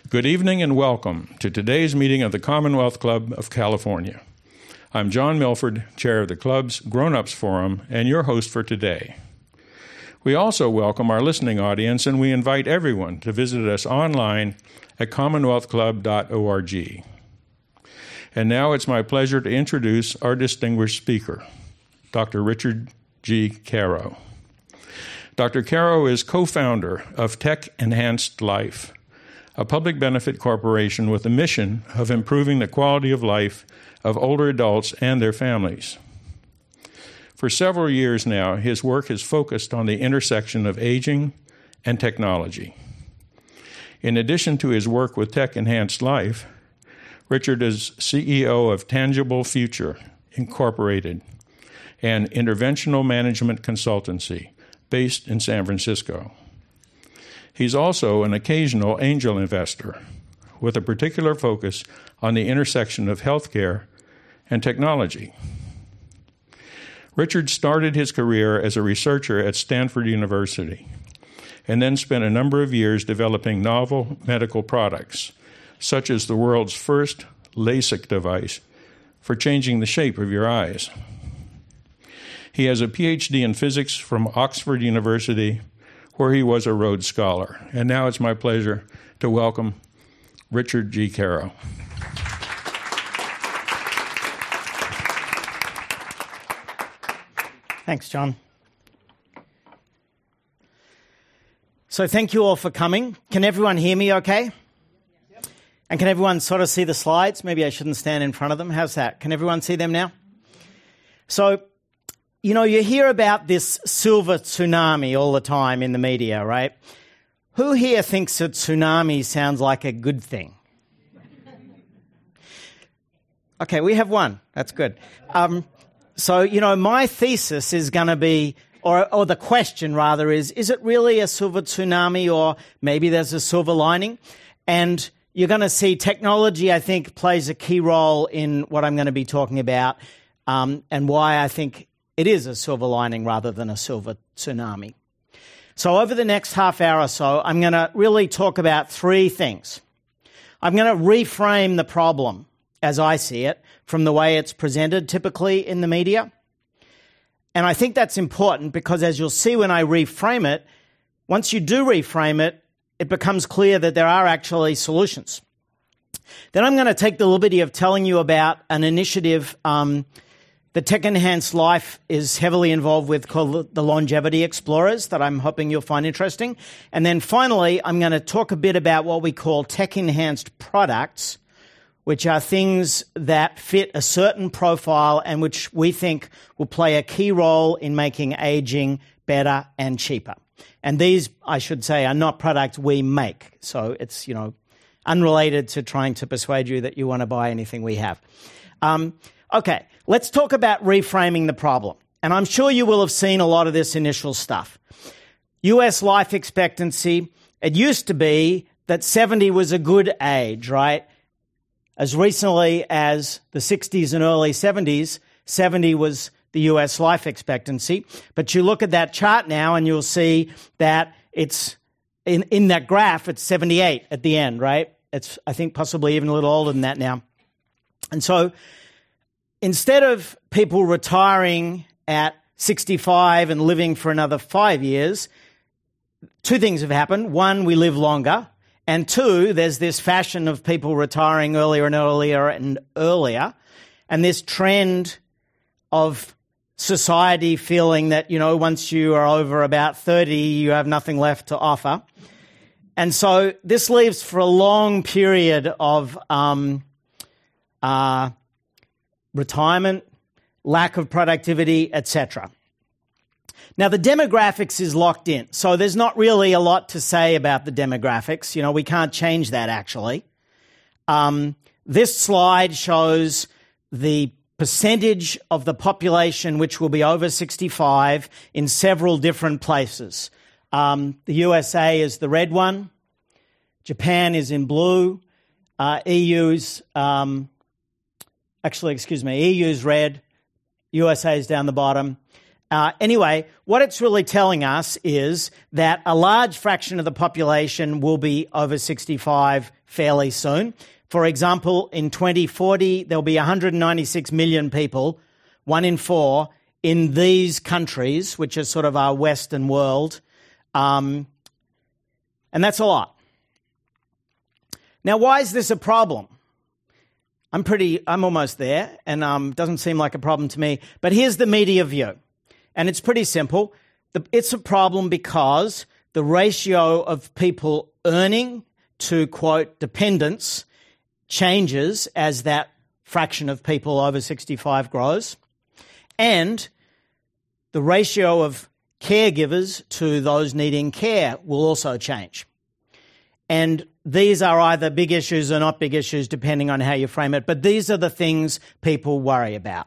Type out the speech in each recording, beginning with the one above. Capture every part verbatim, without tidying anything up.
Good evening and welcome to today's meeting of the Commonwealth Club of California. I'm John Milford, chair of the club's Grown-Ups Forum and your host for today. We also welcome our listening audience, and we invite everyone to visit us online at commonwealth club dot org. And now it's my pleasure to introduce our distinguished speaker, Doctor Richard G. Caro. Doctor Caro is co-founder of Tech Enhanced Life, a public benefit corporation with a mission of improving the quality of life of older adults and their families. For several years now, his work has focused on the intersection of aging and technology. In addition to his work with Tech Enhanced Life, Richard is C E O of Tangible Future, Incorporated, an interventional management consultancy based in San Francisco. He's also an occasional angel investor with a particular focus on the intersection of healthcare and technology. Richard started his career as a researcher at Stanford University and then spent a number of years developing novel medical products, such as the world's first LASIK device for changing the shape of your eyes. He has a P H D in physics from Oxford University, where he was a Rhodes Scholar. And now it's my pleasure to welcome Richard G. Caro. Thanks, John. So thank you all for coming. Can everyone hear me okay? Yep. And can everyone sort of see the slides? Maybe I shouldn't stand in front of them. How's that? Can everyone see them now? So, you know, you hear about this silver tsunami all the time in the media, right? Who here thinks a tsunami sounds like a good thing? Okay, we have one. That's good. Um, so, you know, my thesis is going to be, or, or the question rather is, is it really a silver tsunami, or maybe there's a silver lining? And you're going to see technology, I think, plays a key role in what I'm going to be talking about, um, and why I think it is a silver lining rather than a silver tsunami. So over the next half hour or so, I'm going to really talk about three things. I'm going to reframe the problem as I see it from the way it's presented typically in the media. And I think that's important because, as you'll see when I reframe it, once you do reframe it, it becomes clear that there are actually solutions. Then I'm going to take the liberty of telling you about an initiative um, The Tech Enhanced Life is heavily involved with, called the Longevity Explorers, that I'm hoping you'll find interesting. And then finally, I'm going to talk a bit about what we call Tech Enhanced Products, which are things that fit a certain profile and which we think will play a key role in making aging better and cheaper. And these, I should say, are not products we make. So it's, you know, unrelated to trying to persuade you that you want to buy anything we have. Um, Okay, let's talk about reframing the problem. And I'm sure you will have seen a lot of this initial stuff. U S life expectancy, it used to be that seventy was a good age, right? As recently as the sixties and early seventies, seventy was the U S life expectancy. But you look at that chart now and you'll see that it's, in, in that graph, it's seventy-eight at the end, right? It's, I think, possibly even a little older than that now. And so, instead of people retiring at sixty-five and living for another five years, two things have happened. One, we live longer. And two, there's this fashion of people retiring earlier and earlier and earlier. And this trend of society feeling that, you know, once you are over about thirty, you have nothing left to offer. And so this leaves for a long period of um, uh, retirement, lack of productivity, et cetera. Now, the demographics is locked in, so there's not really a lot to say about the demographics. You know, we can't change that, actually. Um, this slide shows the percentage of the population which will be over sixty-five in several different places. Um, the U S A is the red one. Japan is in blue. Uh, E U's... Um, Actually, excuse me, E U's red, U S A is down the bottom. Uh, anyway, what it's really telling us is that a large fraction of the population will be over sixty-five fairly soon. For example, in twenty forty, there'll be one hundred ninety-six million people, one in four, in these countries, which is sort of our Western world. Um, and that's a lot. Now, why is this a problem? I'm pretty, I'm almost there, and um, doesn't seem like a problem to me. But here's the media view. And it's pretty simple. The, it's a problem because the ratio of people earning to, quote, dependents changes as that fraction of people over sixty-five grows. And the ratio of caregivers to those needing care will also change. And these are either big issues or not big issues, depending on how you frame it. But these are the things people worry about.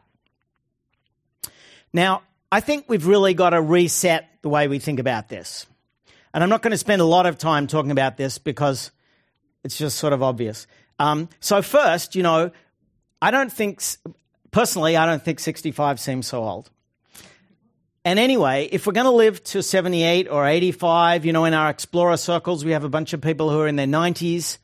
Now, I think we've really got to reset the way we think about this. And I'm not going to spend a lot of time talking about this because it's just sort of obvious. Um, so first, you know, I don't think, personally, I don't think sixty-five seems so old. And anyway, if we're going to live to seventy-eight or eighty-five, you know, in our explorer circles, we have a bunch of people who are in their nineties.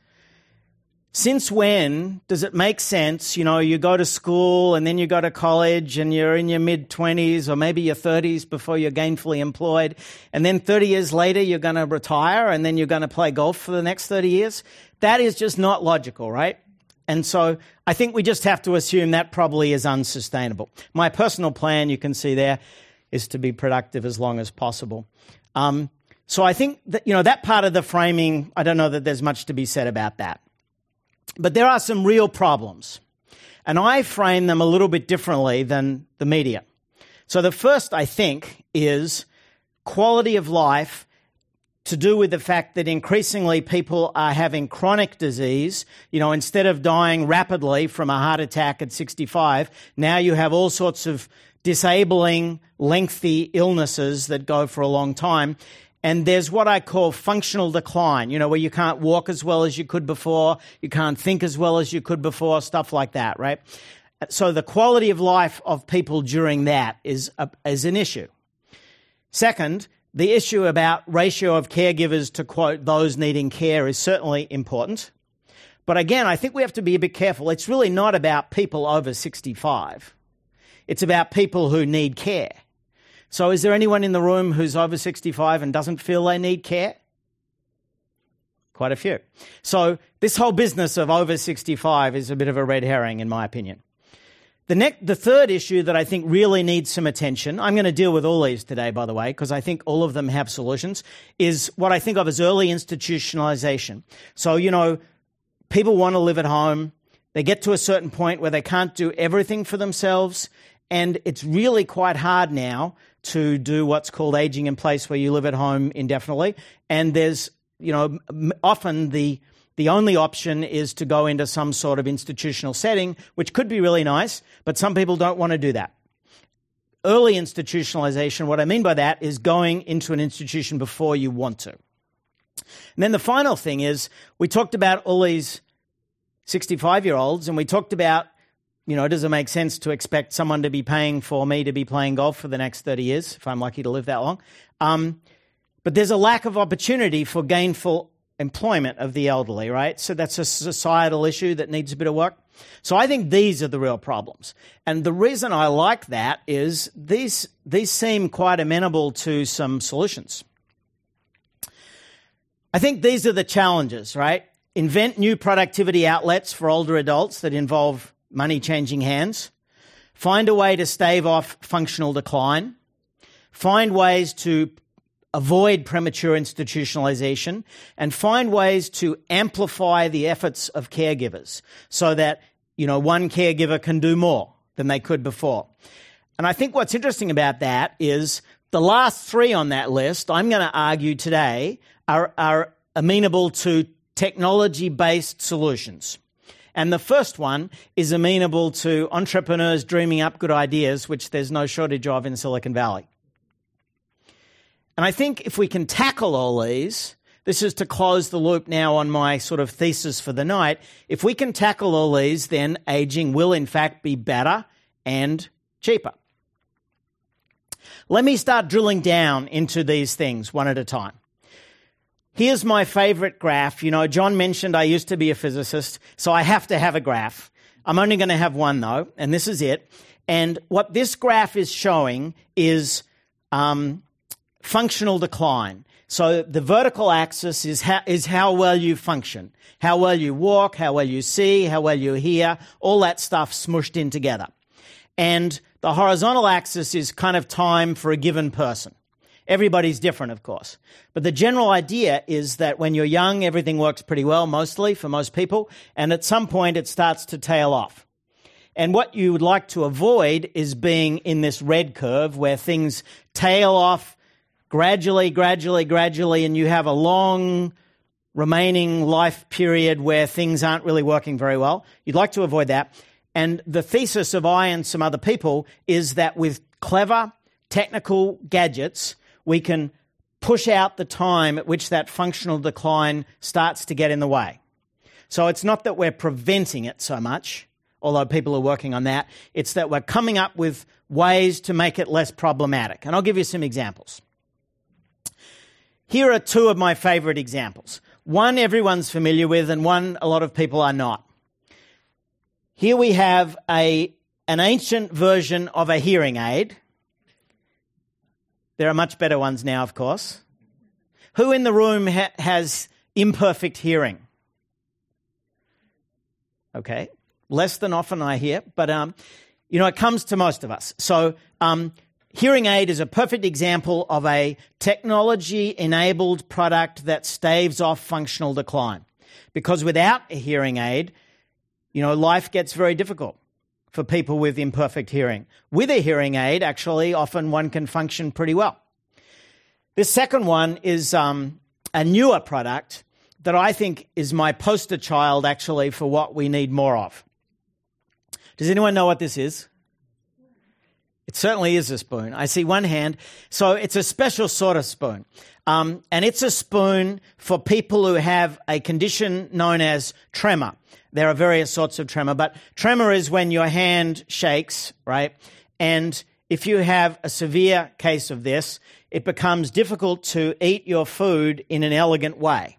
Since when does it make sense, you know, you go to school and then you go to college and you're in your mid-twenties or maybe your thirties before you're gainfully employed, and then thirty years later you're going to retire and then you're going to play golf for the next thirty years? That is just not logical, right? And so I think we just have to assume that probably is unsustainable. My personal plan, you can see there, is to be productive as long as possible. Um, so I think that, you know, that part of the framing, I don't know that there's much to be said about that. But there are some real problems, and I frame them a little bit differently than the media. So the first, I think, is quality of life, to do with the fact that increasingly people are having chronic disease. You know, instead of dying rapidly from a heart attack at sixty-five, now you have all sorts of disabling, lengthy illnesses that go for a long time. And there's what I call functional decline, you know, where you can't walk as well as you could before, you can't think as well as you could before, stuff like that, right? So the quality of life of people during that is, a, is an issue. Second, the issue about ratio of caregivers to, quote, those needing care is certainly important. But again, I think we have to be a bit careful. It's really not about people over sixty-five. It's about people who need care. So is there anyone in the room who's over sixty-five and doesn't feel they need care? Quite a few. So this whole business of over sixty-five is a bit of a red herring, in my opinion. The next, the third issue that I think really needs some attention, I'm going to deal with all these today, by the way, because I think all of them have solutions, is what I think of as early institutionalization. So, you know, people want to live at home. They get to a certain point where they can't do everything for themselves, and it's really quite hard now to do what's called aging in place, where you live at home indefinitely. And there's, you know, often the the only option is to go into some sort of institutional setting, which could be really nice, but some people don't want to do that. Early institutionalization, what I mean by that is going into an institution before you want to. And then the final thing is, we talked about all these sixty-five-year-olds, and we talked about, you know, does it make sense to expect someone to be paying for me to be playing golf for the next thirty years, if I'm lucky to live that long? Um, but there's a lack of opportunity for gainful employment of the elderly, right? So that's a societal issue that needs a bit of work. So I think these are the real problems. And the reason I like that is these, these seem quite amenable to some solutions. I think these are the challenges, right? Invent new productivity outlets for older adults that involve money changing hands. Find a way to stave off functional decline. Find ways to avoid premature institutionalization, and find ways to amplify the efforts of caregivers so that, you know, one caregiver can do more than they could before. And I think what's interesting about that is the last three on that list, I'm going to argue today, are, are amenable to technology-based solutions. And the first one is amenable to entrepreneurs dreaming up good ideas, which there's no shortage of in Silicon Valley. And I think if we can tackle all these, this is to close the loop now on my sort of thesis for the night, if we can tackle all these, then aging will in fact be better and cheaper. Let me start drilling down into these things one at a time. Here's my favorite graph. You know, John mentioned I used to be a physicist, so I have to have a graph. I'm only going to have one, though, and this is it. And what this graph is showing is um, functional decline. So the vertical axis is how, is how well you function, how well you walk, how well you see, how well you hear, all that stuff smushed in together. And the horizontal axis is kind of time for a given person. Everybody's different, of course. But the general idea is that when you're young, everything works pretty well, mostly, for most people, and at some point it starts to tail off. And what you would like to avoid is being in this red curve where things tail off gradually, gradually, gradually, and you have a long remaining life period where things aren't really working very well. You'd like to avoid that. And the thesis of I and some other people is that with clever technical gadgets, we can push out the time at which that functional decline starts to get in the way. So it's not that we're preventing it so much, although people are working on that. It's that we're coming up with ways to make it less problematic. And I'll give you some examples. Here are two of my favorite examples. One everyone's familiar with and one a lot of people are not. Here we have a, an ancient version of a hearing aid. There are much better ones now, of course. Who in the room ha- has imperfect hearing? Okay, less than often I hear, but um, you know, it comes to most of us. So um, hearing aid is a perfect example of a technology-enabled product that staves off functional decline. Because without a hearing aid, you know, life gets very difficult for people with imperfect hearing. With a hearing aid, actually, often one can function pretty well. This second one is um, a newer product that I think is my poster child, actually, for what we need more of. Does anyone know what this is? It certainly is a spoon. I see one hand. So it's a special sort of spoon. Um, and it's a spoon for people who have a condition known as tremor. There are various sorts of tremor, but tremor is when your hand shakes, right? And if you have a severe case of this, it becomes difficult to eat your food in an elegant way.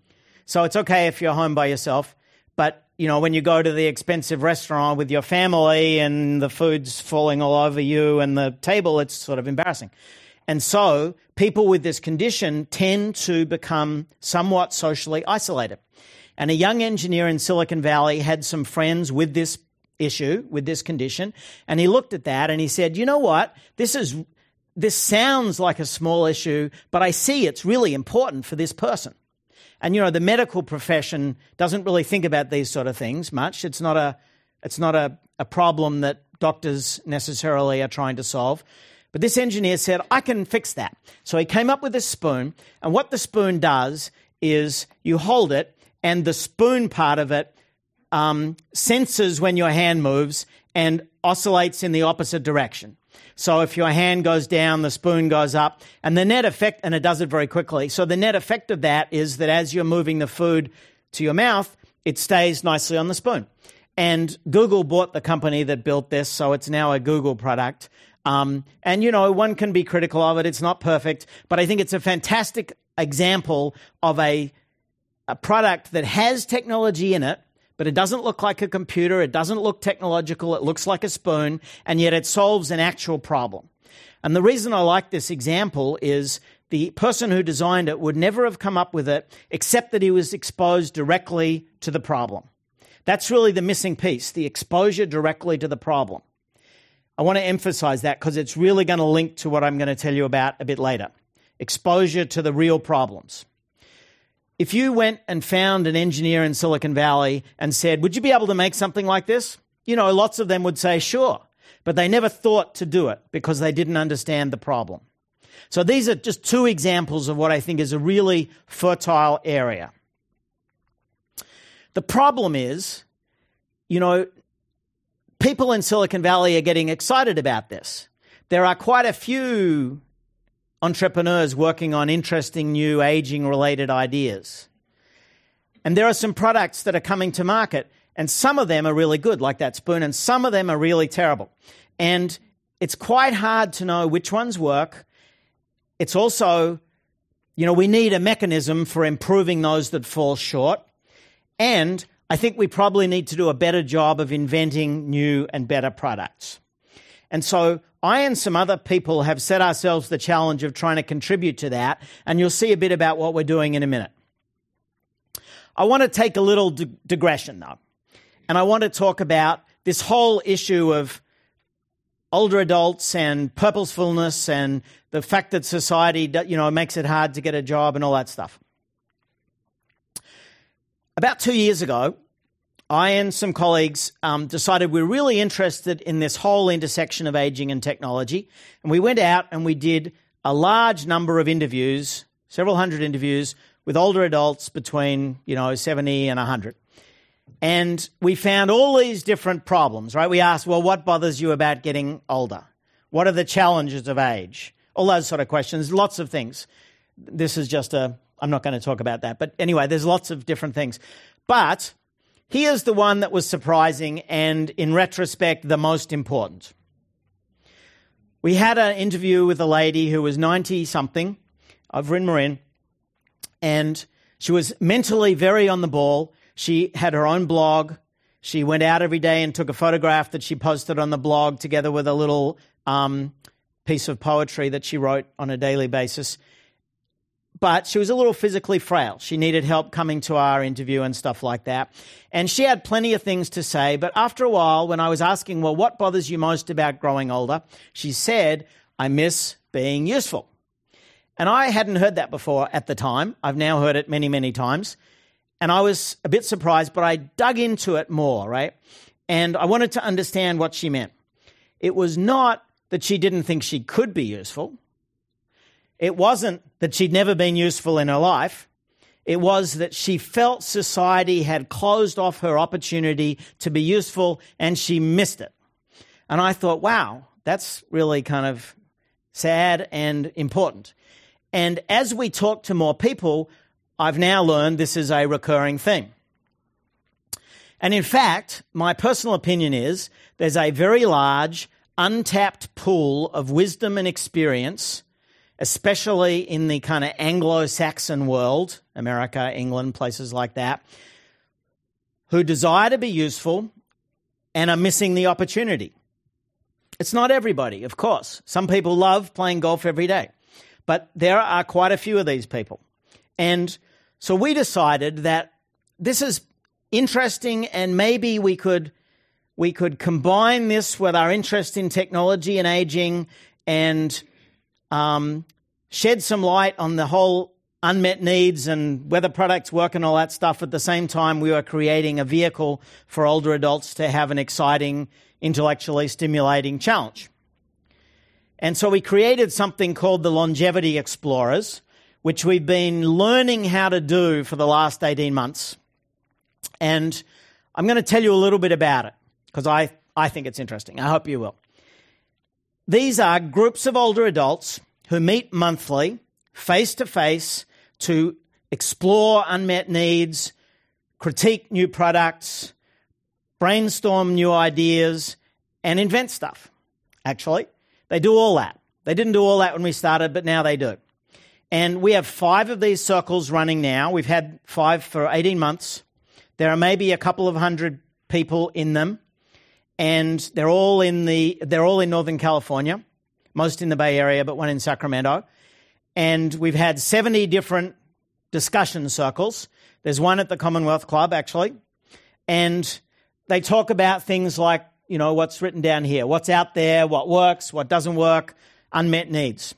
So it's okay if you're home by yourself, but you know, when you go to the expensive restaurant with your family and the food's falling all over you and the table, it's sort of embarrassing. And so people with this condition tend to become somewhat socially isolated. And a young engineer in Silicon Valley had some friends with this issue, with this condition, and he looked at that and he said, you know what, this is this sounds like a small issue, but I see it's really important for this person. And, you know, the medical profession doesn't really think about these sort of things much. It's not a it's not a, a problem that doctors necessarily are trying to solve. But this engineer said, I can fix that. So he came up with a spoon, and what the spoon does is you hold it, and the spoon part of it um, senses when your hand moves and oscillates in the opposite direction. So if your hand goes down, the spoon goes up, and the net effect, and it does it very quickly. So the net effect of that is that as you're moving the food to your mouth, it stays nicely on the spoon. And Google bought the company that built this, so it's now a Google product. Um, and, you know, one can be critical of it. It's not perfect, but I think it's a fantastic example of a a product that has technology in it, but it doesn't look like a computer, it doesn't look technological, it looks like a spoon, and yet it solves an actual problem. And the reason I like this example is the person who designed it would never have come up with it except that he was exposed directly to the problem. That's really the missing piece, the exposure directly to the problem. I want to emphasize that because it's really going to link to what I'm going to tell you about a bit later. Exposure to the real problems. If you went and found an engineer in Silicon Valley and said, would you be able to make something like this? You know, lots of them would say, sure, but they never thought to do it because they didn't understand the problem. So these are just two examples of what I think is a really fertile area. The problem is, you know, people in Silicon Valley are getting excited about this. There are quite a few entrepreneurs working on interesting new aging-related ideas. And there are some products that are coming to market, and some of them are really good, like that spoon, and some of them are really terrible. And it's quite hard to know which ones work. It's also, you know, we need a mechanism for improving those that fall short. And I think we probably need to do a better job of inventing new and better products. And so I and some other people have set ourselves the challenge of trying to contribute to that, and you'll see a bit about what we're doing in a minute. I want to take a little dig- digression, though, and I want to talk about this whole issue of older adults and purposefulness and the fact that society, you know, makes it hard to get a job and all that stuff. About two years ago, I and some colleagues um, decided we're really interested in this whole intersection of aging and technology. And we went out and we did a large number of interviews, several hundred interviews, with older adults between, you know, seventy and one hundred. And we found all these different problems, right? We asked, well, what bothers you about getting older? What are the challenges of age? All those sort of questions, lots of things. This is just a, I'm not going to talk about that. But anyway, there's lots of different things. But here's the one that was surprising and, in retrospect, the most important. We had an interview with a lady who was ninety-something over in Marin, and she was mentally very on the ball. She had her own blog. She went out every day and took a photograph that she posted on the blog together with a little um, piece of poetry that she wrote on a daily basis. But she was a little physically frail. She needed help coming to our interview and stuff like that. And she had plenty of things to say. But after a while, when I was asking, well, what bothers you most about growing older? She said, I miss being useful. And I hadn't heard that before at the time. I've now heard it many, many times. And I was a bit surprised, but I dug into it more, right? And I wanted to understand what she meant. It was not that she didn't think she could be useful. It wasn't that she'd never been useful in her life. It was that she felt society had closed off her opportunity to be useful and she missed it. And I thought, wow, that's really kind of sad and important. And as we talk to more people, I've now learned this is a recurring theme. And in fact, my personal opinion is there's a very large, untapped pool of wisdom and experience, especially in the kind of Anglo-Saxon world, America, England, places like that, who desire to be useful and are missing the opportunity. It's not everybody, of course. Some people love playing golf every day, but there are quite a few of these people. And so we decided that this is interesting and maybe we could we could combine this with our interest in technology and aging and um, shed some light on the whole unmet needs and whether products work and all that stuff. At the same time, we were creating a vehicle for older adults to have an exciting, intellectually stimulating challenge. And so we created something called the Longevity Explorers, which we've been learning how to do for the last eighteen months. And I'm going to tell you a little bit about it because I, I think it's interesting. I hope you will. These are groups of older adults who meet monthly, face-to-face, to explore unmet needs, critique new products, brainstorm new ideas, and invent stuff, actually. They do all that. They didn't do all that when we started, but now they do. And we have five of these circles running now. We've had five for eighteen months. There are maybe a couple of hundred people in them, and they're all in the they're all in Northern California, most in the Bay Area, but one in Sacramento. And we've had seventy different discussion circles. There's one at the Commonwealth Club, actually. And they talk about things like, you know, what's written down here, what's out there, what works, what doesn't work, unmet needs.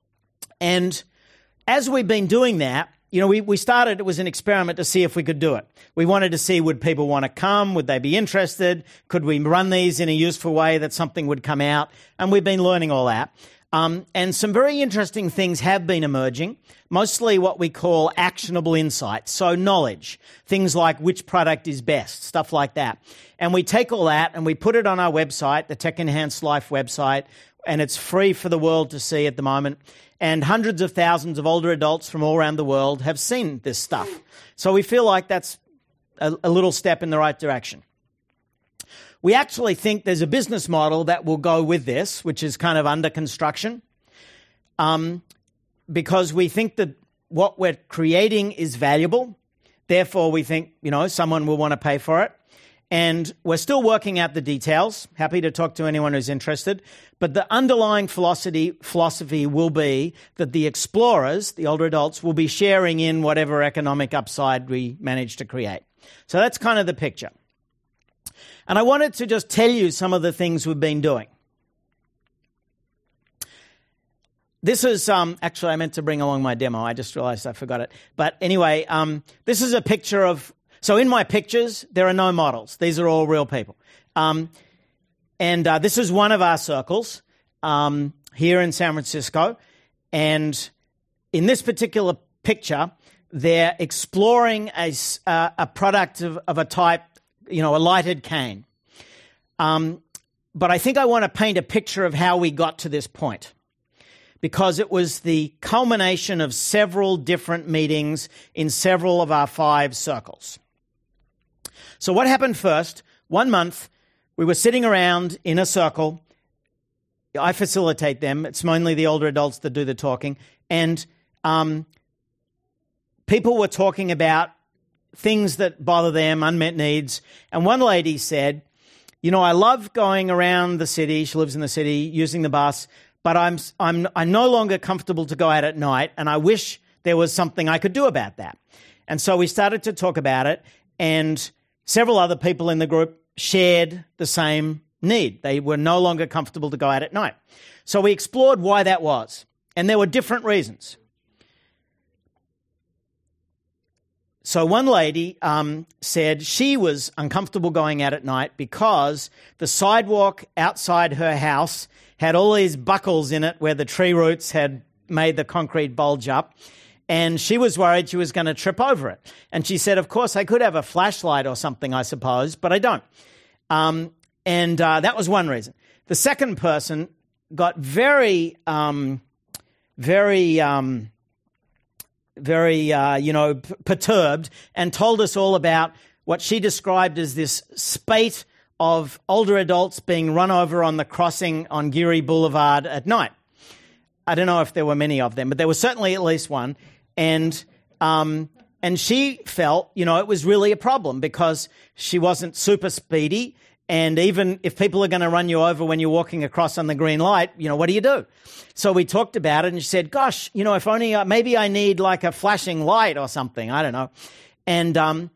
And as we've been doing that, you know, we, we started, it was an experiment to see if we could do it. We wanted to see, would people want to come? Would they be interested? Could we run these in a useful way that something would come out? And we've been learning all that. Um, and some very interesting things have been emerging, mostly what we call actionable insights. So knowledge, things like which product is best, stuff like that. And we take all that and we put it on our website, the Tech Enhanced Life website, and it's free for the world to see at the moment. And hundreds of thousands of older adults from all around the world have seen this stuff. So we feel like that's a, a little step in the right direction. We actually think there's a business model that will go with this, which is kind of under construction, um, because we think that what we're creating is valuable. Therefore, we think, you know, someone will want to pay for it. And we're still working out the details. Happy to talk to anyone who's interested. But the underlying philosophy, philosophy will be that the explorers, the older adults, will be sharing in whatever economic upside we manage to create. So that's kind of the picture. And I wanted to just tell you some of the things we've been doing. This is, um, actually, I meant to bring along my demo. I just realized I forgot it. But anyway, um, this is a picture of, so in my pictures, there are no models. These are all real people. Um, and uh, this is one of our circles um, here in San Francisco. And in this particular picture, they're exploring a, uh, a product of, of a type, you know, a lighted cane. Um, but I think I want to paint a picture of how we got to this point, because it was the culmination of several different meetings in several of our five circles. So what happened first? One month, we were sitting around in a circle. I facilitate them. It's mainly the older adults that do the talking. And um, people were talking about things that bother them, unmet needs. And one lady said, you know, I love going around the city. She lives in the city, using the bus. But I'm I'm I'm no longer comfortable to go out at night, and I wish there was something I could do about that. And so we started to talk about it, and several other people in the group shared the same need. They were no longer comfortable to go out at night. So we explored why that was, and there were different reasons. So one lady um, said she was uncomfortable going out at night because the sidewalk outside her house had all these buckles in it where the tree roots had made the concrete bulge up, and she was worried she was going to trip over it. And she said, of course, I could have a flashlight or something, I suppose, but I don't. Um, and uh, that was one reason. The second person got very, um, very... Um, very, uh, you know, p- perturbed and told us all about what she described as this spate of older adults being run over on the crossing on Geary Boulevard at night. I don't know if there were many of them, but there was certainly at least one. And um, and she felt, you know, it was really a problem because she wasn't super speedy. And even if people are going to run you over when you're walking across on the green light, you know, what do you do? So we talked about it, and she said, gosh, you know, if only, uh, maybe I need like a flashing light or something. I don't know. And um,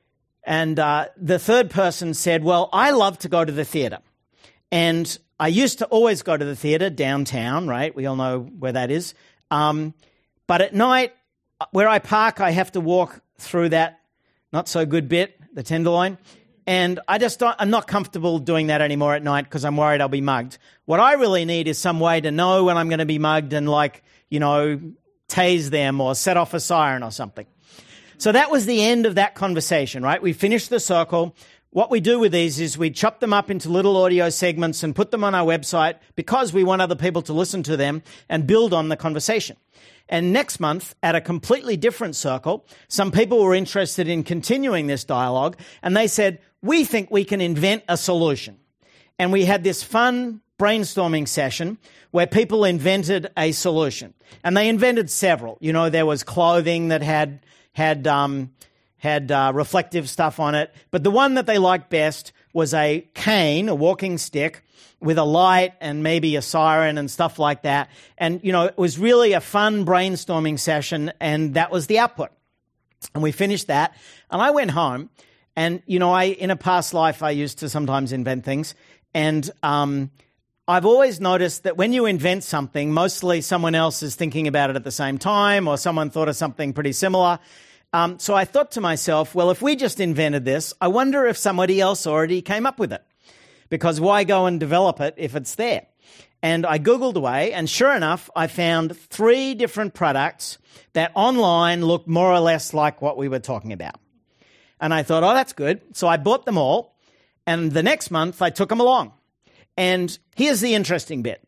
and uh, the third person said, well, I love to go to the theater. And I used to always go to the theater downtown, right? We all know where that is. Um, but at night, where I park, I have to walk through that not so good bit, the Tenderloin. And I just don't, I'm not comfortable doing that anymore at night because I'm worried I'll be mugged. What I really need is some way to know when I'm going to be mugged and, like, you know, tase them or set off a siren or something. So that was the end of that conversation, right? We finished the circle. What we do with these is we chop them up into little audio segments and put them on our website because we want other people to listen to them and build on the conversation. And next month, at a completely different circle, some people were interested in continuing this dialogue, and they said, we think we can invent a solution. And we had this fun brainstorming session where people invented a solution. And they invented several. You know, there was clothing that had had um, had uh, reflective stuff on it. But the one that they liked best was a cane, a walking stick, with a light and maybe a siren and stuff like that. And, you know, it was really a fun brainstorming session, and that was the output. And we finished that, and I went home, and, you know, I in a past life, I used to sometimes invent things, and um, I've always noticed that when you invent something, mostly someone else is thinking about it at the same time, or someone thought of something pretty similar. Um, so I thought to myself, well, if we just invented this, I wonder if somebody else already came up with it. Because why go and develop it if it's there? And I Googled away, and sure enough, I found three different products that online looked more or less like what we were talking about. And I thought, oh, that's good. So I bought them all, and the next month I took them along. And here's the interesting bit.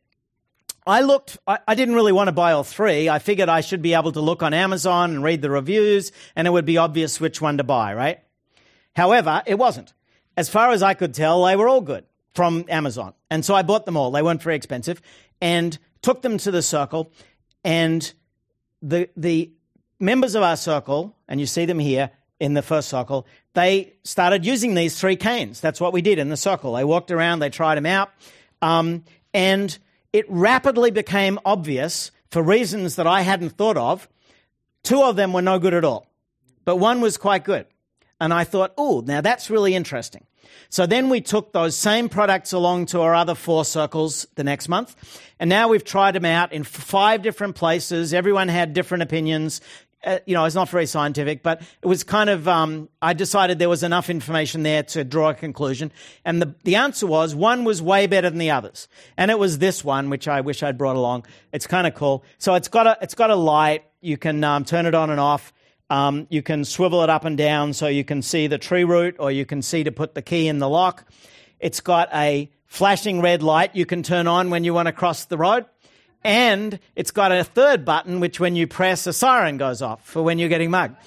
I looked, I, I didn't really want to buy all three. I figured I should be able to look on Amazon and read the reviews, and it would be obvious which one to buy, right? However, it wasn't. as far as I could tell, they were all good from Amazon. And so I bought them all. They weren't very expensive, and took them to the circle. And the the members of our circle, and you see them here in the first circle, they started using these three canes. That's what we did in the circle. They walked around, they tried them out, um, and it rapidly became obvious, for reasons that I hadn't thought of, two of them were no good at all, but one was quite good. And I thought, oh, now that's really interesting. So then we took those same products along to our other four circles the next month, and now we've tried them out in five different places. Everyone had different opinions. Uh, you know, it's not very scientific, but it was kind of, um, I decided there was enough information there to draw a conclusion. And the, the answer was one was way better than the others. And it was this one, which I wish I'd brought along. It's kind of cool. So it's got a, it's got a light. You can um, turn it on and off. Um, you can swivel it up and down so you can see the tree root, or you can see to put the key in the lock. It's got a flashing red light you can turn on when you want to cross the road. And it's got a third button, which when you press, a siren goes off for when you're getting mugged.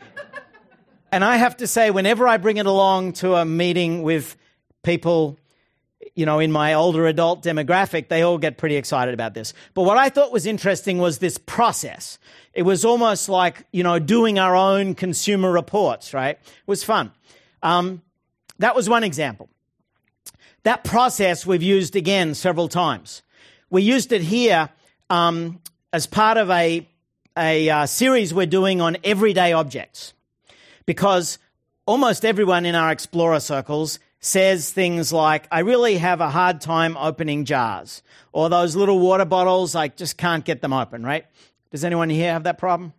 And I have to say, whenever I bring it along to a meeting with people, you know, in my older adult demographic, they all get pretty excited about this. But what I thought was interesting was this process. It was almost like, you know, doing our own consumer reports, right? It was fun. Um, that was one example. That process we've used again several times. We used it here um, as part of a, a uh, series we're doing on everyday objects, because almost everyone in our Explorer circles says things like, I really have a hard time opening jars, or those little water bottles, I just can't get them open, right? Does anyone here have that problem?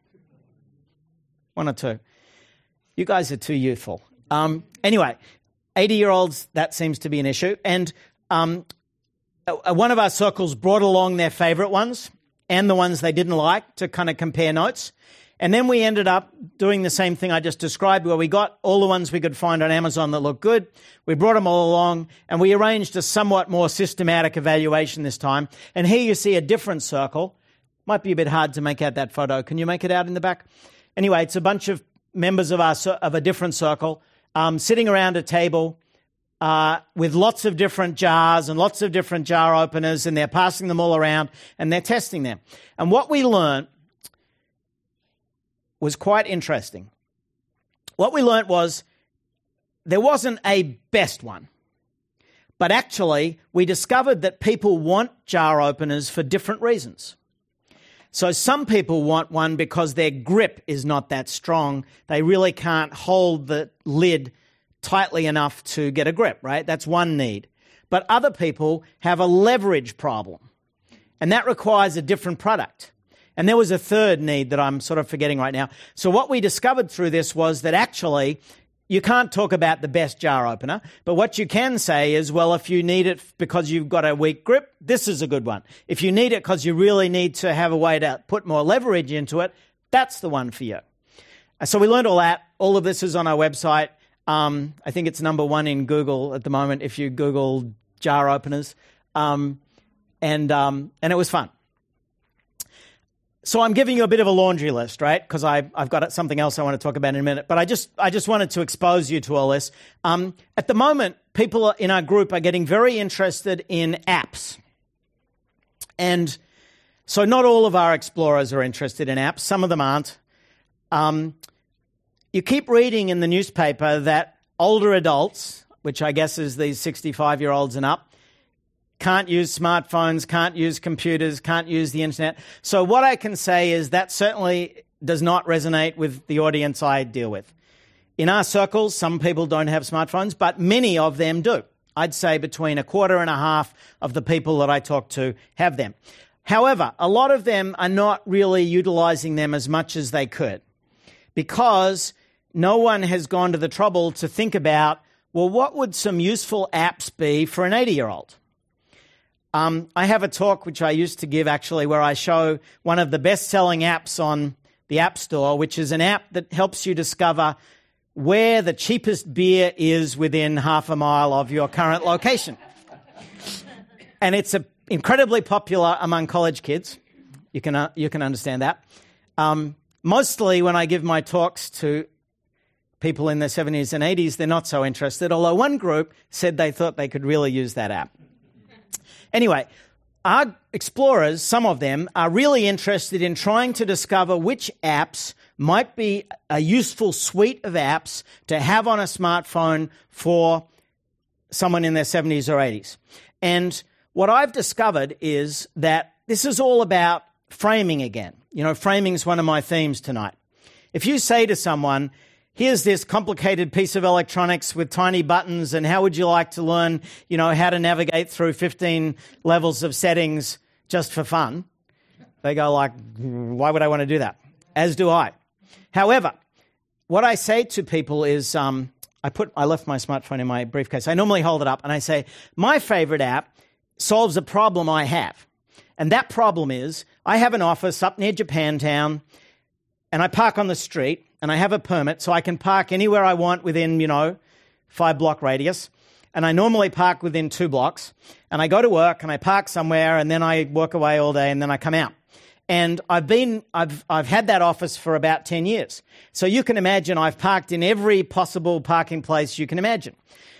One or two. You guys are too youthful. Um, anyway, eighty-year-olds, that seems to be an issue. And um, one of our circles brought along their favorite ones and the ones they didn't like to kind of compare notes. And then we ended up doing the same thing I just described, where we got all the ones we could find on Amazon that looked good. We brought them all along, and we arranged a somewhat more systematic evaluation this time. And here you see a different circle. Might be a bit hard to make out that photo. Can you make it out in the back? Anyway, it's a bunch of members of our of a different circle um, sitting around a table uh, with lots of different jars and lots of different jar openers, and they're passing them all around, and they're testing them. And what we learned was quite interesting. What we learnt was there wasn't a best one, but actually we discovered that people want jar openers for different reasons. So some people want one because their grip is not that strong. They really can't hold the lid tightly enough to get a grip, right? That's one need. But other people have a leverage problem, and that requires a different product. And there was a third need that I'm sort of forgetting right now. So what we discovered through this was that actually you can't talk about the best jar opener, but what you can say is, well, if you need it because you've got a weak grip, this is a good one. If you need it because you really need to have a way to put more leverage into it, that's the one for you. So we learned all that. All of this is on our website. Um, I think it's number one in Google at the moment if you Google jar openers. Um, and um, and it was fun. So I'm giving you a bit of a laundry list, right? Because I've got something else I want to talk about in a minute. But I just I just wanted to expose you to all this. Um, at the moment, people in our group are getting very interested in apps. And so not all of our explorers are interested in apps. Some of them aren't. Um, you keep reading in the newspaper that older adults, which I guess is these sixty-five-year-olds and up, can't use smartphones, can't use computers, can't use the internet. So what I can say is that certainly does not resonate with the audience I deal with. In our circles, some people don't have smartphones, but many of them do. I'd say between a quarter and a half of the people that I talk to have them. However, a lot of them are not really utilizing them as much as they could, because no one has gone to the trouble to think about, well, what would some useful apps be for an eighty-year-old? Um, I have a talk which I used to give actually where I show one of the best-selling apps on the App Store, which is an app that helps you discover where the cheapest beer is within half a mile of your current location. And it's a, incredibly popular among college kids. You can uh, you can understand that. Um, mostly when I give my talks to people in their seventies and eighties, they're not so interested, although one group said they thought they could really use that app. Anyway, our explorers, some of them, are really interested in trying to discover which apps might be a useful suite of apps to have on a smartphone for someone in their seventies or eighties. And what I've discovered is that this is all about framing again. You know, framing is one of my themes tonight. If you say to someone, here's this complicated piece of electronics with tiny buttons, and how would you like to learn, you know, how to navigate through fifteen levels of settings just for fun? They go like, why would I want to do that? As do I. However, what I say to people is, um, I put, I left my smartphone in my briefcase. I normally hold it up and I say, my favorite app solves a problem I have. And that problem is, I have an office up near Japantown, and I park on the street, and I have a permit, so I can park anywhere I want within, you know, five block radius. And I normally park within two blocks. And I go to work, and I park somewhere, and then I work away all day, and then I come out. And I've been, I've, I've had that office for about ten years. So you can imagine I've parked in every possible parking place you can imagine.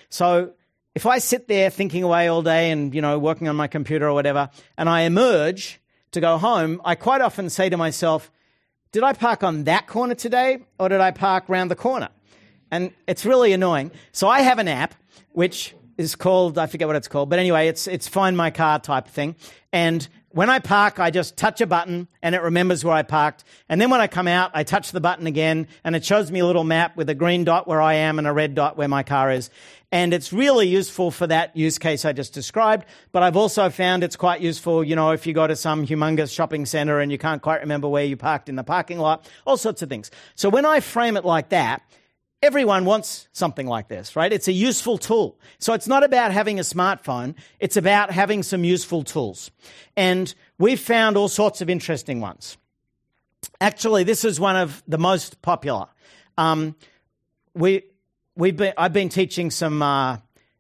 So if I sit there thinking away all day and, you know, working on my computer or whatever, and I emerge to go home, I quite often say to myself, did I park on that corner today, or did I park round the corner? And it's really annoying. So I have an app which is called, I forget what it's called, but anyway, it's it's Find My Car type thing. And when I park, I just touch a button and it remembers where I parked. And then when I come out, I touch the button again and it shows me a little map with a green dot where I am and a red dot where my car is. And it's really useful for that use case I just described. But I've also found it's quite useful, you know, if you go to some humongous shopping center and you can't quite remember where you parked in the parking lot, all sorts of things. So when I frame it like that, everyone wants something like this, right? It's a useful tool. So it's not about having a smartphone. It's about having some useful tools. And we've found all sorts of interesting ones. Actually, this is one of the most popular. Um, we... We've been, I've been teaching some uh,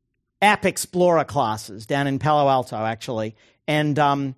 App Explorer classes down in Palo Alto, actually, and um,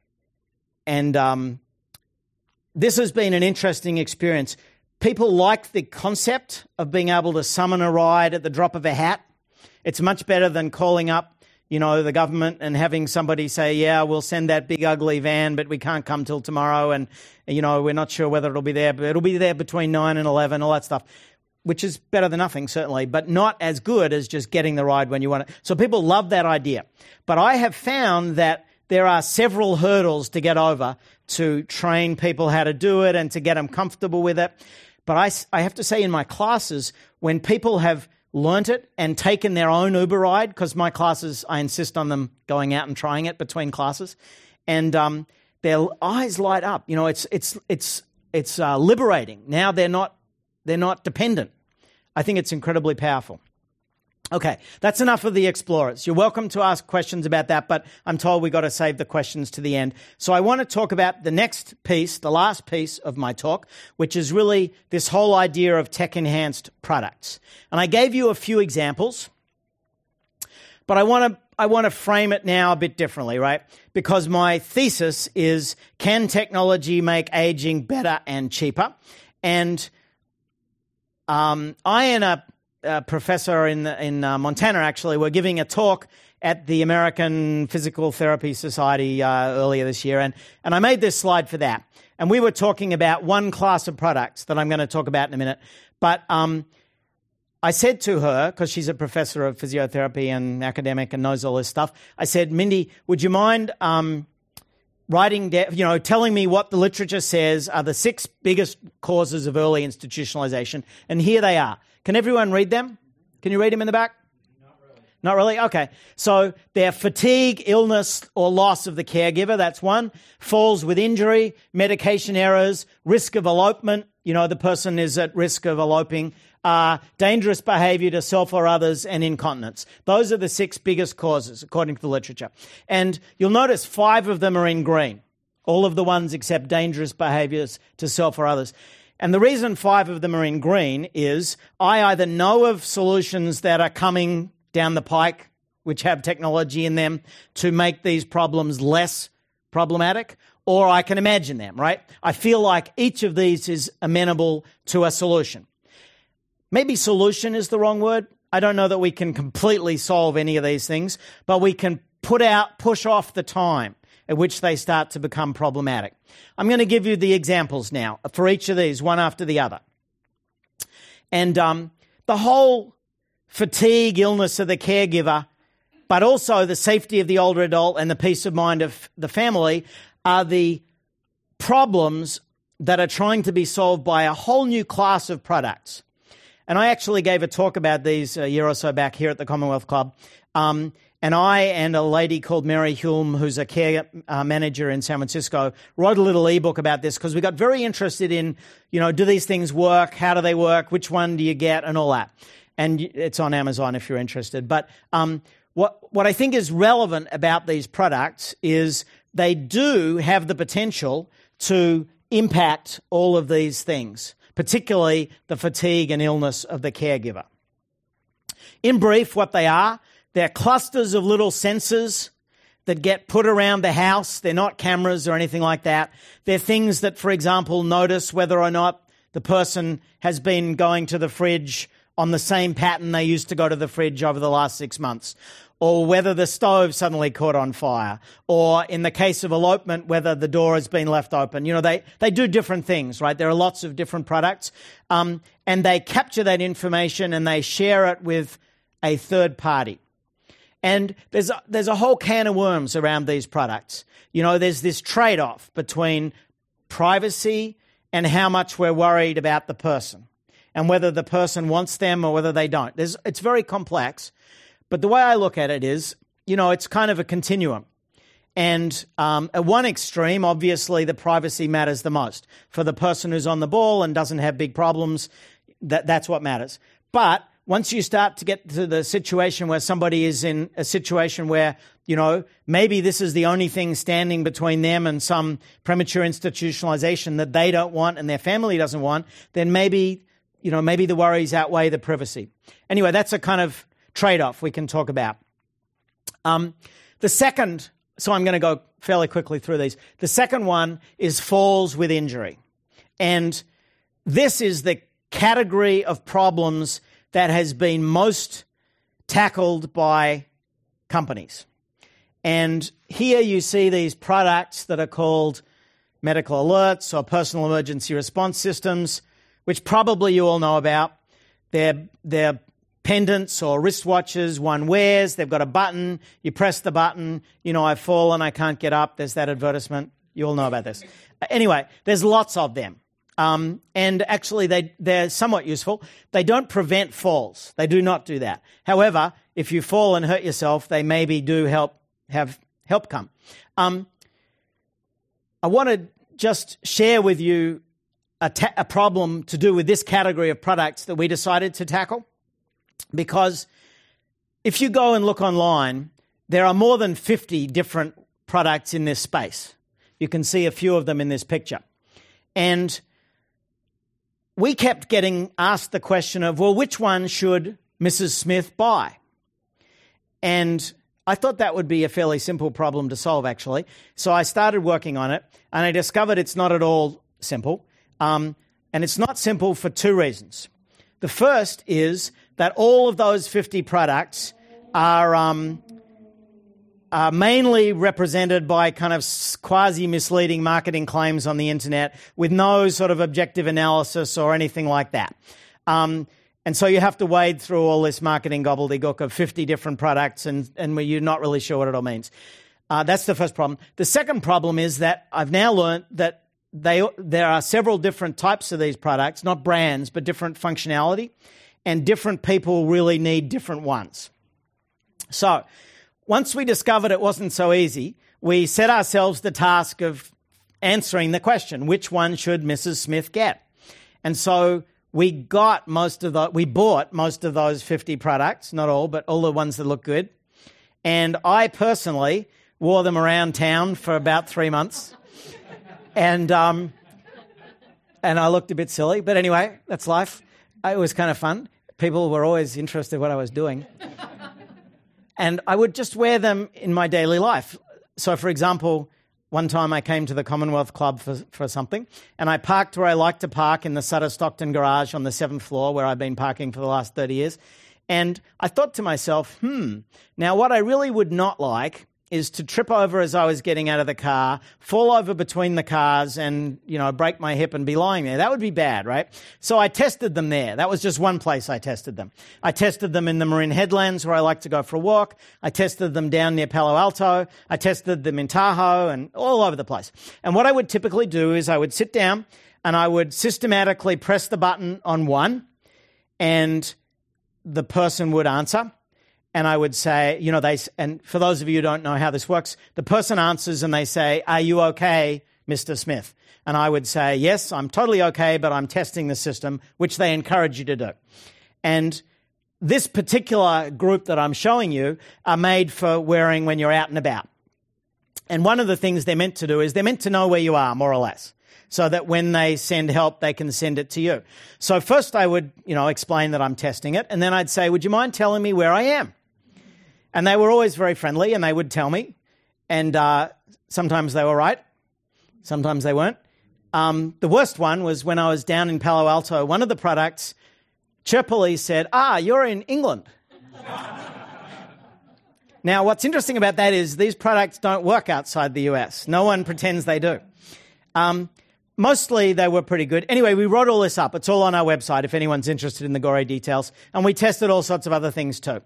and um, this has been an interesting experience. People like the concept of being able to summon a ride at the drop of a hat. It's much better than calling up, you know, the government and having somebody say, yeah, we'll send that big ugly van, but we can't come till tomorrow, and, you know, we're not sure whether it'll be there, but it'll be there between nine and eleven, all that stuff. Which is better than nothing, certainly, but not as good as just getting the ride when you want it. So people love that idea. But I have found that there are several hurdles to get over to train people how to do it and to get them comfortable with it. But I, I have to say in my classes, when people have learnt it and taken their own Uber ride, because my classes, I insist on them going out and trying it between classes, and um, their eyes light up. You know, it's it's it's it's uh, liberating. Now they're not they're not dependent. I think it's incredibly powerful. Okay, that's enough of the explorers. You're welcome to ask questions about that, but I'm told we've got to save the questions to the end. So I want to talk about the next piece, the last piece of my talk, which is really this whole idea of tech-enhanced products. And I gave you a few examples, but I want to I want to frame it now a bit differently, right? Because my thesis is, can technology make aging better and cheaper? And Um, I and a, a professor in in uh, Montana actually were giving a talk at the American Physical Therapy Society uh, earlier this year, and and I made this slide for that. And we were talking about one class of products that I'm going to talk about in a minute. But um, I said to her, because she's a professor of physiotherapy and academic and knows all this stuff, I said, Mindy, would you mind um, writing down, you know, telling me what the literature says are the six biggest causes of early institutionalization? And here they are. Can everyone read them? Can you read them in the back? Not really. Not really? Okay. So they're fatigue, illness, or loss of the caregiver. That's one. Falls with injury, medication errors, risk of elopement. You know, the person is at risk of eloping. Uh, dangerous behavior to self or others, and incontinence. Those are the six biggest causes, according to the literature. And you'll notice five of them are in green, all of the ones except dangerous behaviors to self or others. And the reason five of them are in green is I either know of solutions that are coming down the pike, which have technology in them to make these problems less problematic, or I can imagine them, right? I feel like each of these is amenable to a solution. maybe solution is the wrong word. I don't know that we can completely solve any of these things, but we can put out, push off the time at which they start to become problematic. I'm going to give you the examples now for each of these, one after the other. And um, the whole fatigue, illness of the caregiver, but also the safety of the older adult and the peace of mind of the family are the problems that are trying to be solved by a whole new class of products. And I actually gave a talk about these a year or so back here at the Commonwealth Club. Um, and I and a lady called Mary Hulme, who's a care uh, manager in San Francisco, wrote a little ebook about this because we got very interested in, you know, do these things work? How do they work? Which one do you get? And all that. And it's on Amazon if you're interested. But um, what what I think is relevant about these products is they do have the potential to impact all of these things, particularly the fatigue and illness of the caregiver. In brief, what they are, they're clusters of little sensors that get put around the house. They're not cameras or anything like that. They're things that, for example, notice whether or not the person has been going to the fridge on the same pattern they used to go to the fridge over the last six months, or whether the stove suddenly caught on fire, or in the case of elopement, whether the door has been left open. You know, they, they do different things, right? There are lots of different products, um, and they capture that information and they share it with a third party. And there's a, there's a whole can of worms around these products. You know, there's this trade-off between privacy and how much we're worried about the person, and whether the person wants them or whether they don't. There's, it's very complex. But the way I look at it is, you know, it's kind of a continuum. And um, at one extreme, obviously, the privacy matters the most. For the person who's on the ball and doesn't have big problems, that, that's what matters. But once you start to get to the situation where somebody is in a situation where, you know, maybe this is the only thing standing between them and some premature institutionalization that they don't want and their family doesn't want, then maybe, you know, maybe the worries outweigh the privacy. Anyway, that's a kind of trade-off we can talk about. Um, the second, so I'm going to go fairly quickly through these. The second one is falls with injury. And this is the category of problems that has been most tackled by companies. And here you see these products that are called medical alerts or personal emergency response systems, which probably you all know about. They're, they're pendants or wristwatches one wears. They've got a button. You press the button. You know, I've fallen, I can't get up. There's that advertisement. You all know about this. Anyway, there's lots of them. Um, and actually, they, they're somewhat useful. They don't prevent falls. They do not do that. However, if you fall and hurt yourself, they maybe do help have help come. Um, I want to just share with you a, ta- a problem to do with this category of products that we decided to tackle. Because if you go and look online, there are more than fifty different products in this space. You can see a few of them in this picture. And we kept getting asked the question of, well, which one should Missus Smith buy? And I thought that would be a fairly simple problem to solve, actually. So I started working on it, and I discovered it's not at all simple. Um, and it's not simple for two reasons. The first is that all of those fifty products are, um, are mainly represented by kind of quasi-misleading marketing claims on the internet with no sort of objective analysis or anything like that. Um, and so you have to wade through all this marketing gobbledygook of fifty different products and, and where you're not really sure what it all means. Uh, that's the first problem. The second problem is that I've now learned that they, there are several different types of these products, not brands, but different functionality, and different people really need different ones. So once we discovered it wasn't so easy, we set ourselves the task of answering the question, which one should Missus Smith get? And so we got most of the, we bought most of those fifty products, not all, but all the ones that look good. And I personally wore them around town for about three months. And um, and I looked a bit silly, but anyway, that's life. It was kind of fun. People were always interested in what I was doing. And I would just wear them in my daily life. So, for example, one time I came to the Commonwealth Club for, for something, and I parked where I like to park in the Sutter Stockton garage on the seventh floor where I've been parking for the last thirty years. And I thought to myself, hmm, now what I really would not like is to trip over as I was getting out of the car, fall over between the cars and, you know, break my hip and be lying there. That would be bad, right? So I tested them there. That was just one place I tested them. I tested them in the Marin Headlands where I like to go for a walk. I tested them down near Palo Alto. I tested them in Tahoe and all over the place. And what I would typically do is I would sit down and I would systematically press the button on one and the person would answer. And I would say, you know, they, and for those of you who don't know how this works, the person answers and they say, "Are you okay, Mister Smith?" And I would say, "Yes, I'm totally okay, but I'm testing the system," which they encourage you to do. And this particular group that I'm showing you are made for wearing when you're out and about. And one of the things they're meant to do is they're meant to know where you are, more or less, so that when they send help, they can send it to you. So first I would, you know, explain that I'm testing it, and then I'd say, "Would you mind telling me where I am?" And they were always very friendly, and they would tell me. And uh, sometimes they were right. Sometimes they weren't. Um, the worst one was when I was down in Palo Alto. One of the products chirpily said, "Ah, you're in England." Now, what's interesting about that is these products don't work outside the U S. No one pretends they do. Um, mostly they were pretty good. Anyway, we wrote all this up. It's all on our website if anyone's interested in the gory details. And we tested all sorts of other things too.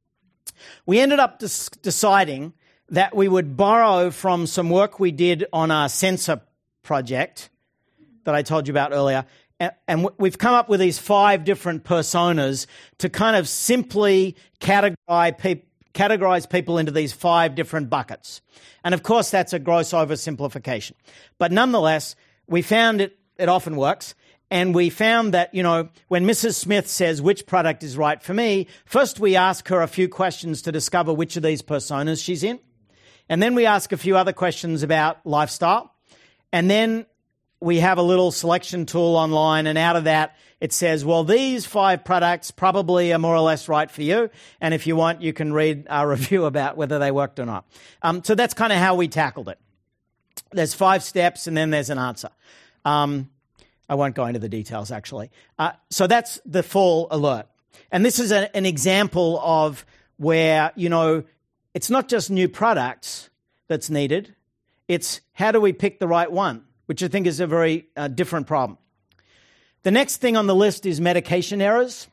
We ended up des- deciding that we would borrow from some work we did on our sensor project that I told you about earlier. And, and w- we've come up with these five different personas to kind of simply categorize, pe- categorize people into these five different buckets. And of course, that's a gross oversimplification. But nonetheless, we found it, it often works. And we found that, you know, when Missus Smith says which product is right for me, first we ask her a few questions to discover which of these personas she's in. And then we ask a few other questions about lifestyle. And then we have a little selection tool online, and out of that it says, well, these five products probably are more or less right for you. And if you want, you can read our review about whether they worked or not. Um, so that's kind of how we tackled it. There's five steps, and then there's an answer. Um, I won't go into the details, actually. Uh, so that's the fall alert. And this is a, an example of where, you know, it's not just new products that's needed. It's how do we pick the right one, which I think is a very uh, different problem. The next thing on the list is medication errors.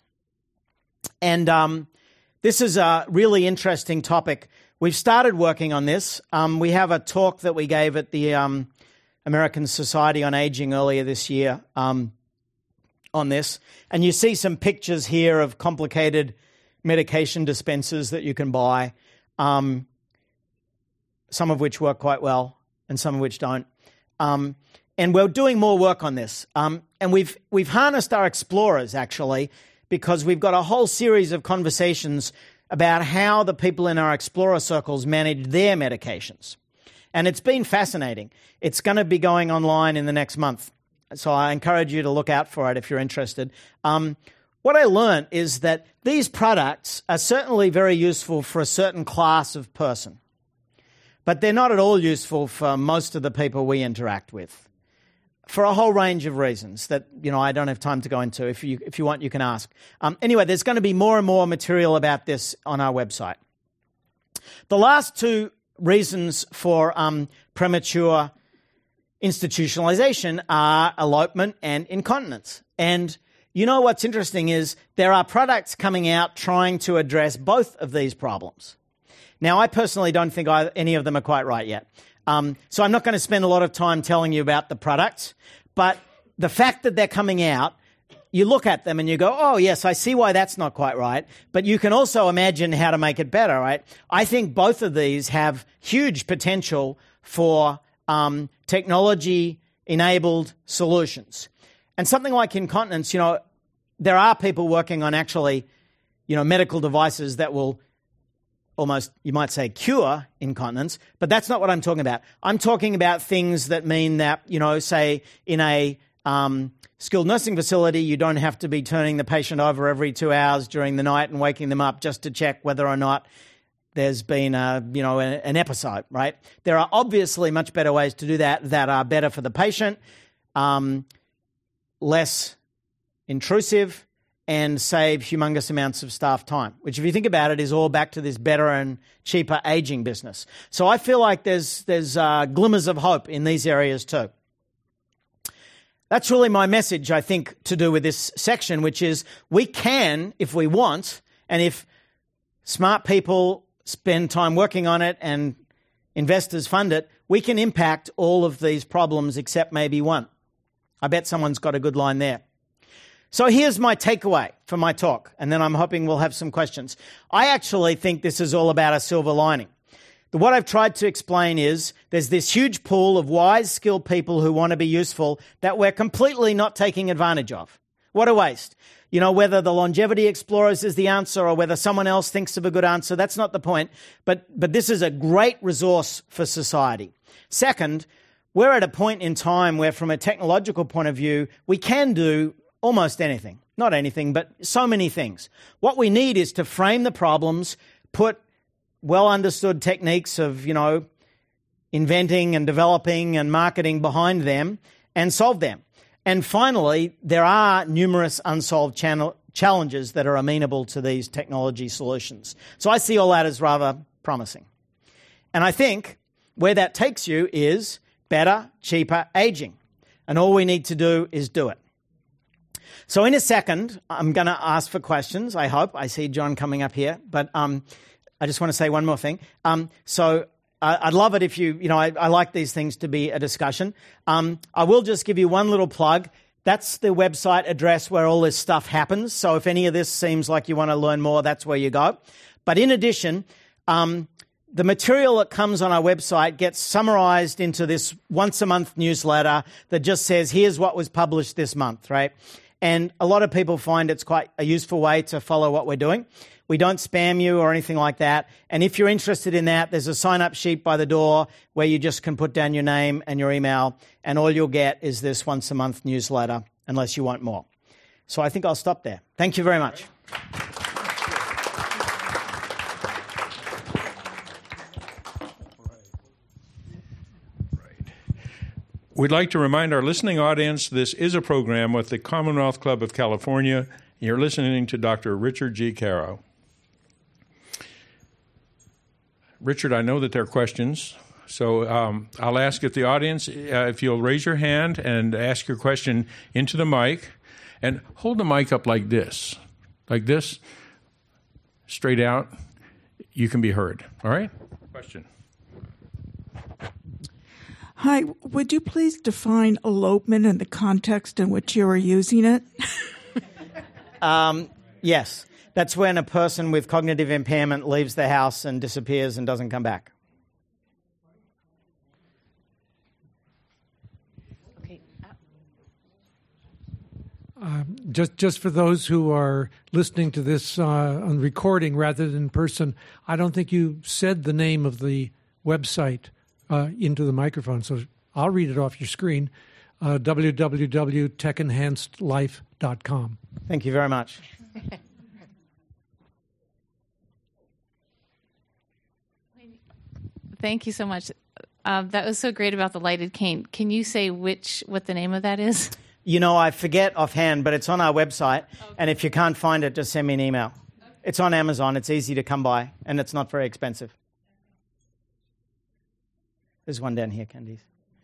And um, this is a really interesting topic. We've started working on this. Um, we have a talk that we gave at the Um, American Society on Aging earlier this year um, on this. And you see some pictures here of complicated medication dispensers that you can buy, um, some of which work quite well and some of which don't. Um, and we're doing more work on this. Um, and we've we've harnessed our explorers, actually, because we've got a whole series of conversations about how the people in our explorer circles manage their medications. And it's been fascinating. It's going to be going online in the next month. So I encourage you to look out for it if you're interested. Um, what I learned is that these products are certainly very useful for a certain class of person. But they're not at all useful for most of the people we interact with, for a whole range of reasons that, you know, I don't have time to go into. If you, if you want, you can ask. Um, anyway, there's going to be more and more material about this on our website. The last two reasons for um, premature institutionalization are elopement and incontinence. And you know what's interesting is there are products coming out trying to address both of these problems. Now, I personally don't think I, any of them are quite right yet. Um, so I'm not going to spend a lot of time telling you about the products, but the fact that they're coming out, you look at them and you go, oh, yes, I see why that's not quite right. But you can also imagine how to make it better, right? I think both of these have huge potential for um, technology-enabled solutions. And something like incontinence, you know, there are people working on actually, you know, medical devices that will almost, you might say, cure incontinence, but that's not what I'm talking about. I'm talking about things that mean that, you know, say in a um, skilled nursing facility, you don't have to be turning the patient over every two hours during the night and waking them up just to check whether or not there's been a, you know, a, an episode, right? There are obviously much better ways to do that that are better for the patient, um, less intrusive, and save humongous amounts of staff time, which if you think about it is all back to this better and cheaper aging business. So I feel like there's, there's uh, glimmers of hope in these areas too. That's really my message, I think, to do with this section, which is we can, if we want, and if smart people spend time working on it and investors fund it, we can impact all of these problems except maybe one. I bet someone's got a good line there. So here's my takeaway for my talk, and then I'm hoping we'll have some questions. I actually think this is all about a silver lining. What I've tried to explain is there's this huge pool of wise, skilled people who want to be useful that we're completely not taking advantage of. What a waste. You know, whether the Longevity Explorers is the answer or whether someone else thinks of a good answer, that's not the point. But, but this is a great resource for society. Second, we're at a point in time where from a technological point of view, we can do almost anything. Not anything, but so many things. What we need is to frame the problems, put well understood techniques of, you know, inventing and developing and marketing behind them and solve them. And finally, there are numerous unsolved channel challenges that are amenable to these technology solutions. So I see all that as rather promising. And I think where that takes you is better, cheaper aging. And all we need to do is do it. So in a second, I'm going to ask for questions, I hope. I see John coming up here. But um, I just want to say one more thing. Um, so uh, I'd love it if you, you know, I, I like these things to be a discussion. Um, I will just give you one little plug. That's the website address where all this stuff happens. So if any of this seems like you want to learn more, that's where you go. But in addition, um, the material that comes on our website gets summarized into this once-a-month newsletter that just says, here's what was published this month, right? And a lot of people find it's quite a useful way to follow what we're doing. We don't spam you or anything like that. And if you're interested in that, there's a sign-up sheet by the door where you just can put down your name and your email, and all you'll get is this once-a-month newsletter, unless you want more. So I think I'll stop there. Thank you very much. We'd like to remind our listening audience this is a program with the Commonwealth Club of California. You're listening to Doctor Richard G. Caro. Richard, I know that there are questions, so um, I'll ask if the audience, uh, if you'll raise your hand and ask your question into the mic, and hold the mic up like this, like this, straight out. You can be heard. All right? Question. Hi, would you please define elopement in the context in which you are using it? um, yes. That's when a person with cognitive impairment leaves the house and disappears and doesn't come back. Okay. Um, just, just for those who are listening to this uh, on recording rather than in person, I don't think you said the name of the website Uh, into the microphone, so I'll read it off your screen, uh, w w w dot tech enhanced life dot com. Thank you very much. Thank you so much. Uh, that was so great about the lighted cane. Can you say which what the name of that is? You know, I forget offhand, but it's on our website, okay. And if you can't find it, just send me an email. Okay. It's on Amazon. It's easy to come by, and it's not very expensive. There's one down here, Candice.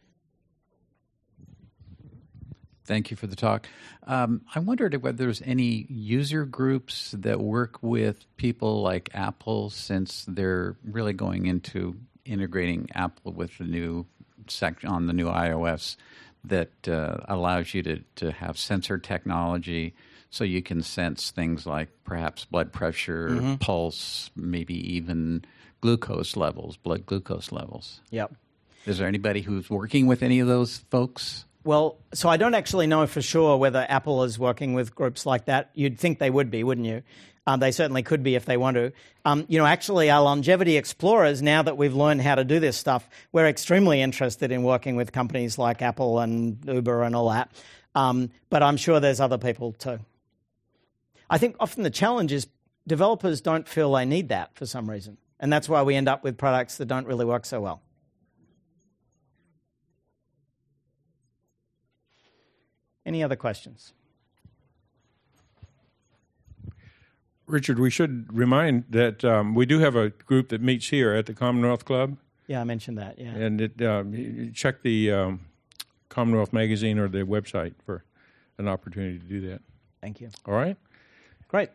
Thank you for the talk. Um, I wondered whether there's any user groups that work with people like Apple, since they're really going into integrating Apple with the new section on the new iOS that uh, allows you to, to have sensor technology so you can sense things like perhaps blood pressure, mm-hmm. pulse, maybe even glucose levels, blood glucose levels. Yep. Is there anybody who's working with any of those folks? Well, so I don't actually know for sure whether Apple is working with groups like that. You'd think they would be, wouldn't you? Um, they certainly could be if they want to. Um, you know, actually, our Longevity Explorers, now that we've learned how to do this stuff, we're extremely interested in working with companies like Apple and Uber and all that. Um, but I'm sure there's other people too. I think often the challenge is developers don't feel they need that for some reason. And that's why we end up with products that don't really work so well. Any other questions? Richard, we should remind that um, we do have a group that meets here at the Commonwealth Club. Yeah, I mentioned that, yeah. And it, um, you check the um, Commonwealth magazine or the website for an opportunity to do that. Thank you. All right? Great.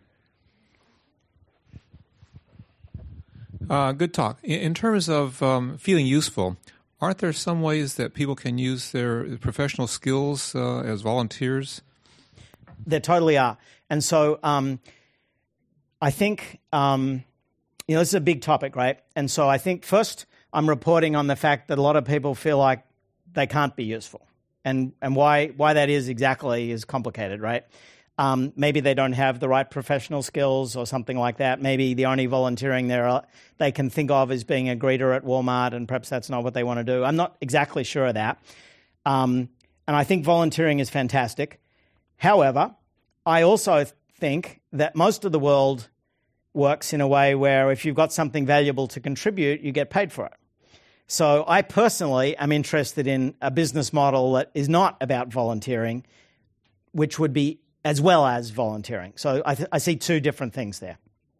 Uh, good talk. In, in terms of um, feeling useful, aren't there some ways that people can use their professional skills uh, as volunteers? There totally are. And so um, I think, um, you know, this is a big topic, right? And so I think first I'm reporting on the fact that a lot of people feel like they can't be useful. And and why why that is exactly is complicated, right? Um, maybe they don't have the right professional skills or something like that. Maybe the only volunteering there they can think of is being a greeter at Walmart, and perhaps that's not what they want to do. I'm not exactly sure of that. Um, and I think volunteering is fantastic. However, I also think that most of the world works in a way where if you've got something valuable to contribute, you get paid for it. So I personally am interested in a business model that is not about volunteering, which would be as well as volunteering. So I, th- I see two different things there.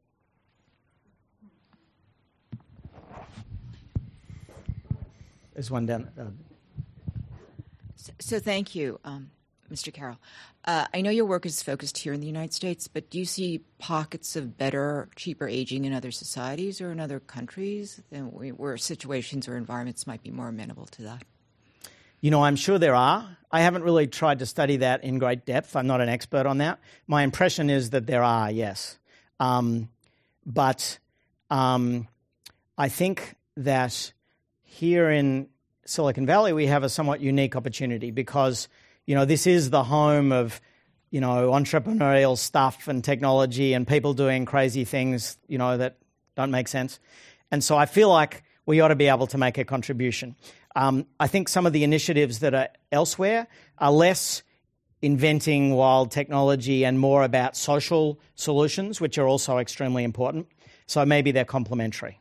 There's one down. Uh, so, so thank you, um, Mister Carroll. Uh, I know your work is focused here in the United States, but do you see pockets of better, cheaper aging in other societies or in other countries than we, where situations or environments might be more amenable to that? You know, I'm sure there are. I haven't really tried to study that in great depth. I'm not an expert on that. My impression is that there are, yes. Um, but um, I think that here in Silicon Valley, we have a somewhat unique opportunity because, you know, this is the home of, you know, entrepreneurial stuff and technology and people doing crazy things, you know, that don't make sense. And so I feel like we ought to be able to make a contribution. Um, I think some of the initiatives that are elsewhere are less inventing wild technology and more about social solutions, which are also extremely important. So maybe they're complementary.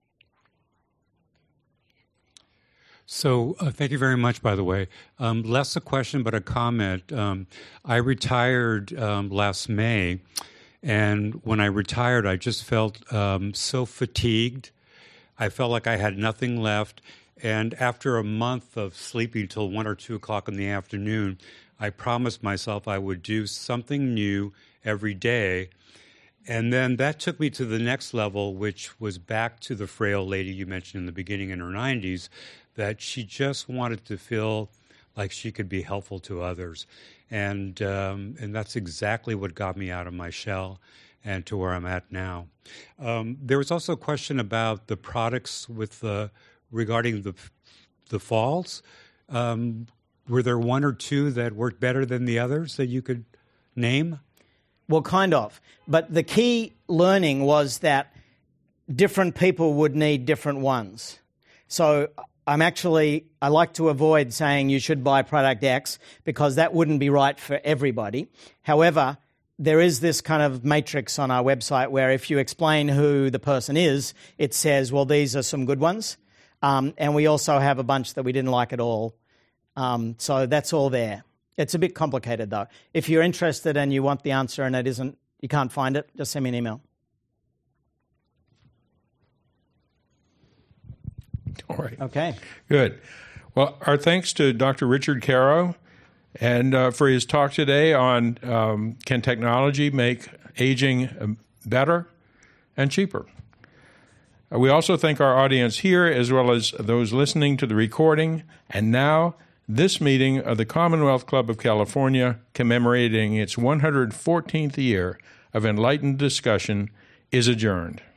So uh, thank you very much, by the way. Um, less a question, but a comment. Um, I retired um, last May, and when I retired, I just felt um, so fatigued. I felt like I had nothing left. And after a month of sleeping till one or two o'clock in the afternoon, I promised myself I would do something new every day. And then that took me to the next level, which was back to the frail lady you mentioned in the beginning in her nineties, that she just wanted to feel like she could be helpful to others. And um, and that's exactly what got me out of my shell and to where I'm at now. Um, there was also a question about the products with the regarding the the falls. Um, were there one or two that worked better than the others that you could name? Well, kind of. But the key learning was that different people would need different ones. So I'm actually, I like to avoid saying you should buy product X because that wouldn't be right for everybody. However, there is this kind of matrix on our website where if you explain who the person is, it says, well, these are some good ones. Um, and we also have a bunch that we didn't like at all. Um, so that's all there. It's a bit complicated, though. If you're interested and you want the answer and it isn't, you can't find it, just send me an email. All right. Okay. Good. Well, our thanks to Doctor Richard Caro and uh, for his talk today on um, can technology make aging better and cheaper. Uh, we also thank our audience here as well as those listening to the recording. And now, this meeting of the Commonwealth Club of California, commemorating its one hundred fourteenth year of enlightened discussion, is adjourned.